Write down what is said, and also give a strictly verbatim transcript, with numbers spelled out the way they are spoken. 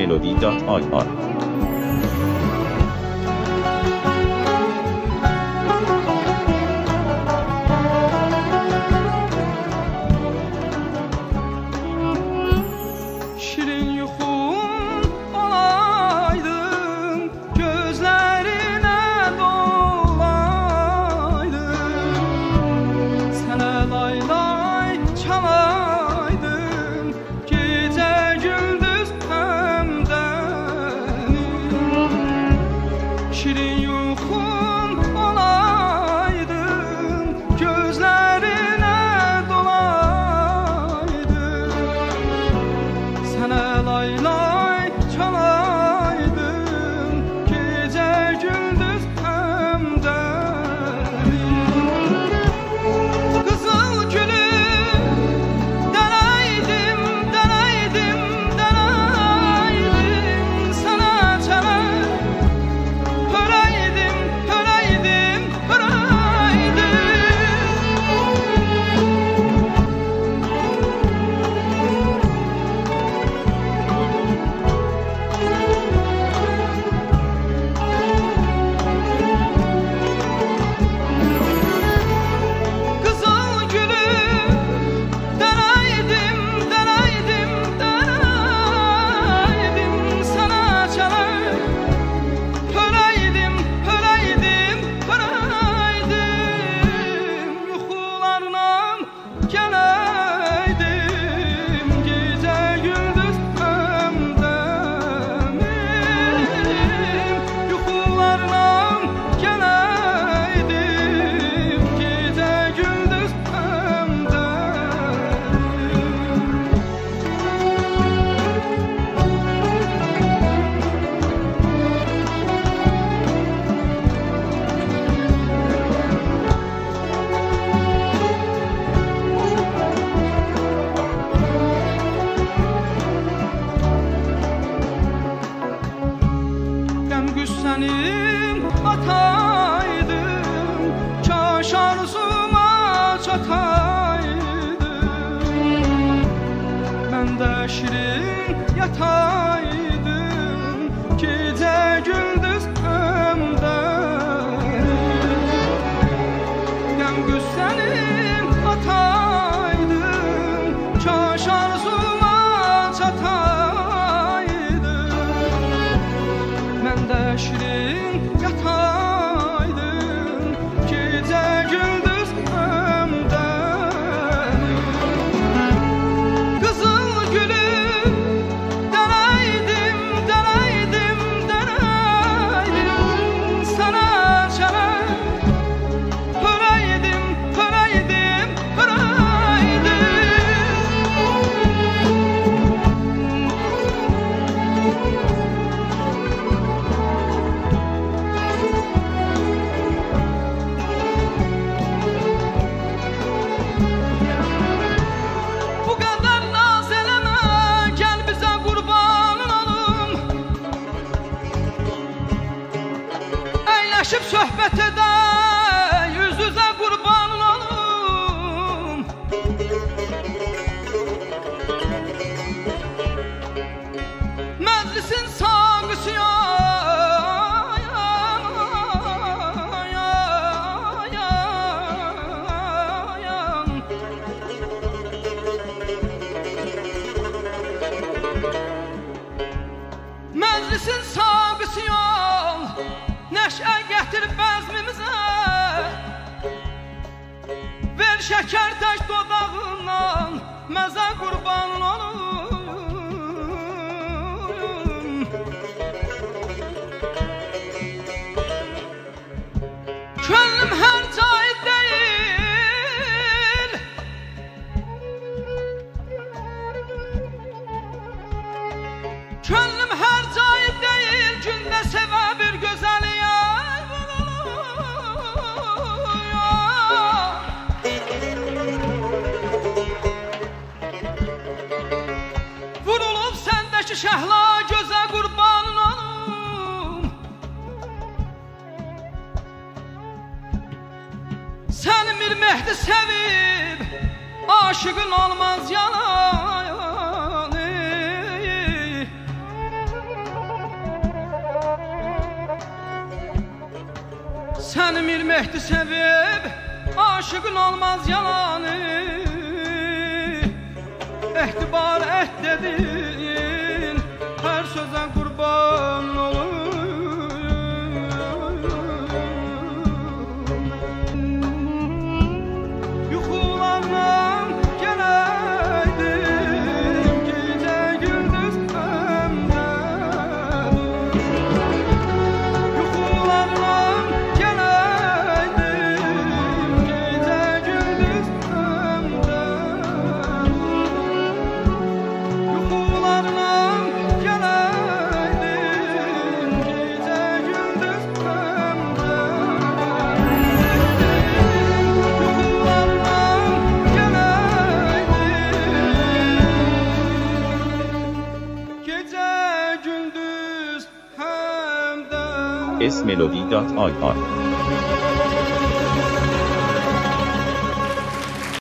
melody dot i r. Sənin ataydım, kaş arzuma çataydım. Mən də şirin yataydım, gecə gündüz ömrüm. Qəm qüssənin ataydım, kaş arzuma çataydım. Mən də şirin yataydım, gecə gündüz ömrüm. Qızıl gülüm dərəydim, dərəydim, dərəydim. Sana çərək hörəydim, hörəydim, hörəydim. Bu qədər naz eləmə, gəl bizə qurbanın olum. Əyləşib söhbət edək, yüz-üzə qurbanın olum. Məclisin sağısıyan, məclisin sağısıyan, nəşə gətir bəzmimizə. Ver şəkər tək dodağından, məzə qurbanın olum. Könlüm hər cay deyil, könlüm hər cay deyil, gündə sevə bir gözəliyə. Vurulub səndəki şəhla gözə qurbanın olum. Səni bir mehdi sevib, aşığın olmaz yalan. Səni Mir Mehdi sevib aşıqın olmaz yalanı. Ehtibar et dedin her söze kurban olur. Yuxulardan gələydim gecə gündüz ömrə. Yuxulardan gələydim gecə gündüz ömrə. Yuxulardan gələydim gecə gündüz ömrə. s melody dot i r